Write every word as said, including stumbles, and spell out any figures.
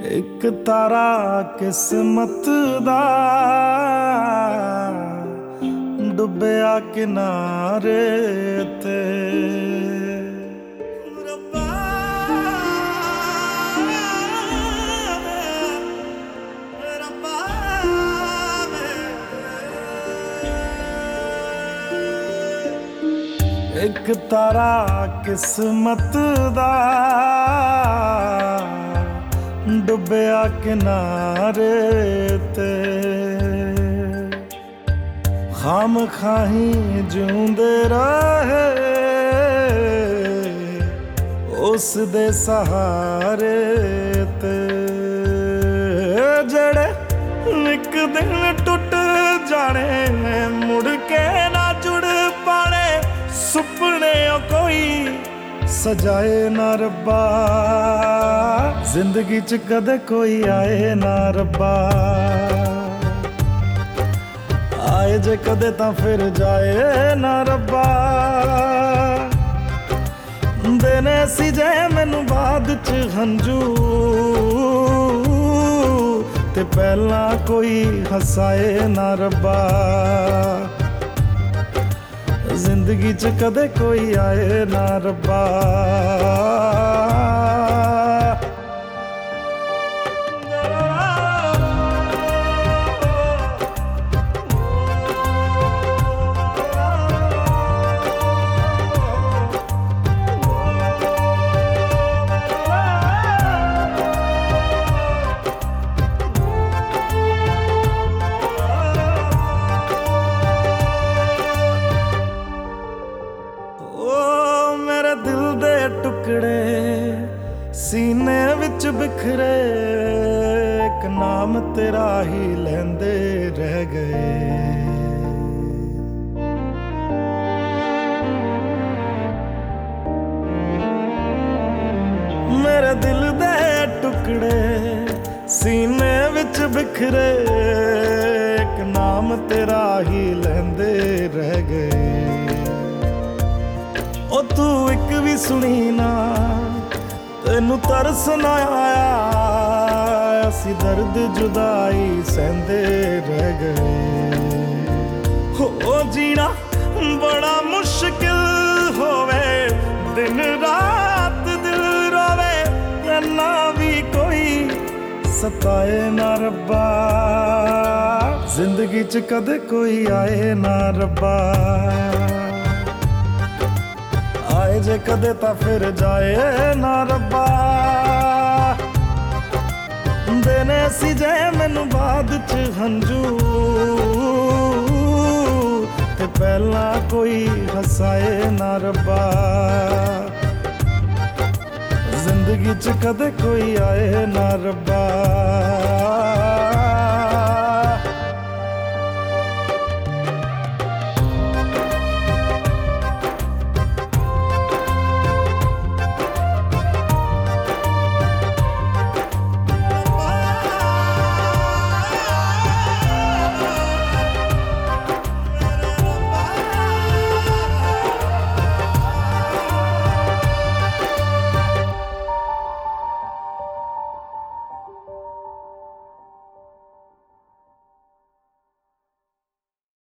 एक तारा किस्मत दा डुबिया किनारे ते रब्बा रब्बा एक तारा किस्मत दा डुबिया किनारे ते खाम खाही जूंदे रहे उस दे सहारे ते जड़े एक दिन टुट जाने मुड़ के ना जुड़ पाने सुपने कोई सजाए ना रब्बा जिंदगी च कदे कोई आए ना रब्बा आए जे कदे तां फिर जाए ना रब्बा देने सी जे मैनू बाद च हंजू ते पहला कोई हसाए ना रब्बा जिंदगी च कदे कोई आए ना रब्बा दिल दे टुकड़े सीने विच बिखरे एक नाम तेरा ही लेंदे रह गए मेरे दिल दे टुकड़े सीने विच बिखरे एक नाम तेरा ही लेंदे रह गए ओ तू एक भी सुनी ना तेनू तरस ना आया असी दर्द जुदाई सहंदे रह गए हो जीना बड़ा मुश्किल होवे दिन रात दिल रोवे ना भी कोई सताए ना रब्बा जिंदगी च कदे कोई आए ना रब्बा आए जे कदे तां फिर जाए ना रब्बा देने सी जे मैनू बाद च हंजू ते पहला कोई हसाए ना रब्बा जिंदगी च कदे कोई आए ना रब्बा।